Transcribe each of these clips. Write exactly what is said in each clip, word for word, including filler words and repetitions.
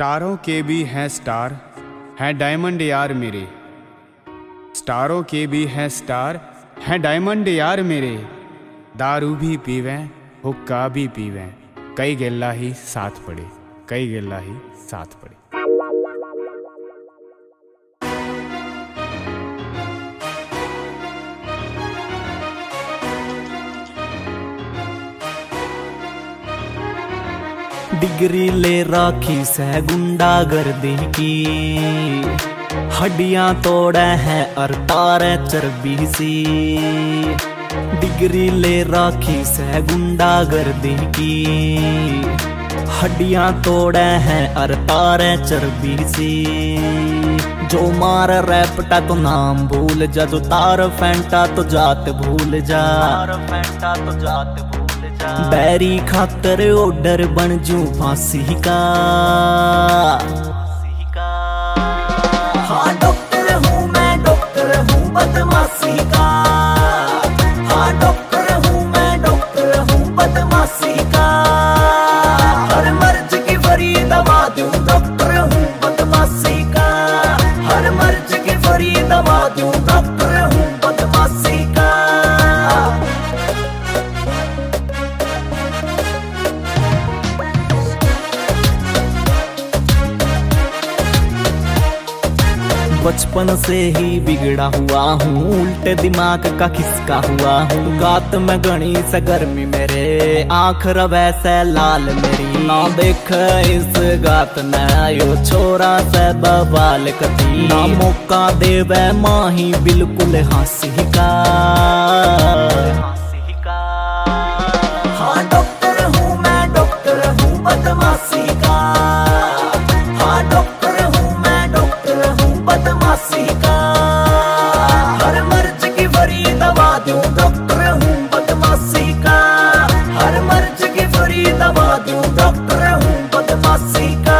स्टारों के भी हैं स्टार, हैं डायमंड यार मेरे। स्टारों के भी हैं स्टार, हैं डायमंड यार मेरे। दारू भी पीवें, हुक्का भी पीवें, कई गेला ही साथ पड़े, कई गेला ही साथ पड़े। डिग्री ले राखी से गुंडागर्दी की, हड्डियां तोड़े हैं और तारे चर्बी सी। डिग्री ले राखी से गुंडागर्दी की, हड्डियां तोड़े हैं और तारे चर्बी सी। जो मार रैपटा तो नाम भूल जा, जो तार फेंटा तो जात भूल जा, तार फेंटा तो जात भूल। बैरी खातर ओडर बन जू फांसी का। हाँ डॉक्टर हूँ मैं, डॉक्टर हूँ बदमाशी का। हाँ डॉक्टर हूँ मैं, डॉक्टर हूँ बदमाशी का। हर मर्ज की भरी दवा दूँ, डॉक्टर हूँ बदमाशी का। हर मर्ज की भरी दवा दूँ, डॉक्टर हूँ बदमाशी का। बचपन से ही बिगड़ा हुआ हूँ, उल्टे दिमाग का खिसका हुआ हूँ। गात में गणी से गर्मी मेरे, आँख रवै से लाल मेरी। ना देख इस गात न यो छोरा से बवाल कती, ना मौका देवे माही बिल्कुल हंसी का। हाँ डॉक्टर हूँ मैं, डॉक्टर हूँ बदमाशी का। हाँ डॉक्टर हूँ मैं, डॉक्टर हूँ बदमाशी का। हर मर्ज की भरी दवा दूँ, डॉक्टर हूँ बदमाशी का। हर मर्ज की भरी दवा दूँ, डॉक्टर हूँ बदमाशी का।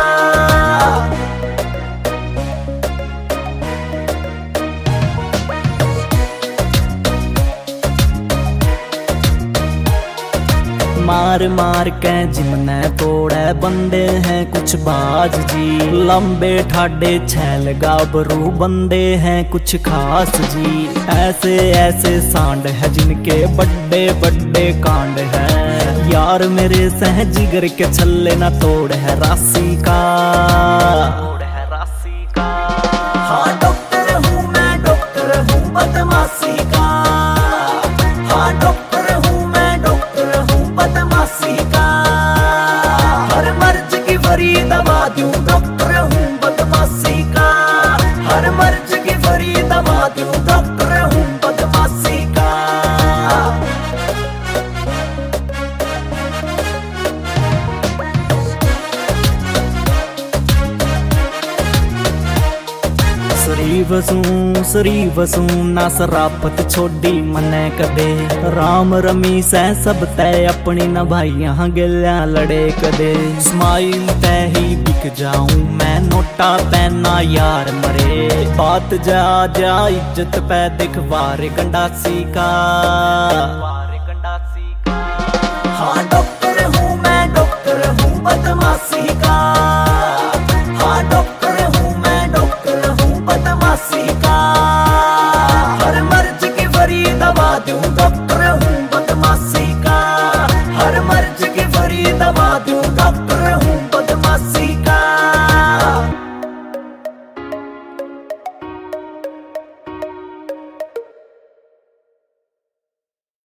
मार मार के जिमने तोड़े बंदे हैं कुछ बाज जी। लंबे ठाडे छैल गाबरू बंदे हैं कुछ खास जी। ऐसे ऐसे सांड है जिनके बड़े बड़े कांड हैं। यार मेरे सह जिगर के छल्ले ना तोड़ है राशि का। हाँ डॉक्टर हूँ मैं, डॉक्टर हूँ बदमाशी का। हाँ डॉक्टर हूँ मैं, डॉक्टर हूँ बदमाशी का। हर मर्ज की भरी दवा दूँ, डॉक्टर हूँ बदमाशी का। हर मर्ज की भरी दवा दूँ, डॉक्टर हूँ बदमाशी का। सरी वसूं सरी वसूं ना सरापत छोड़ी मने कदे। राम रमी से सब तय अपनी न भाइयां गिल्या लड़े कदे। स्माइल तय ही बिक जाऊं मैं, नोटा पहना यार मरे। बात जा जा इज्जत पे दिखवार गंडासी का। हाँ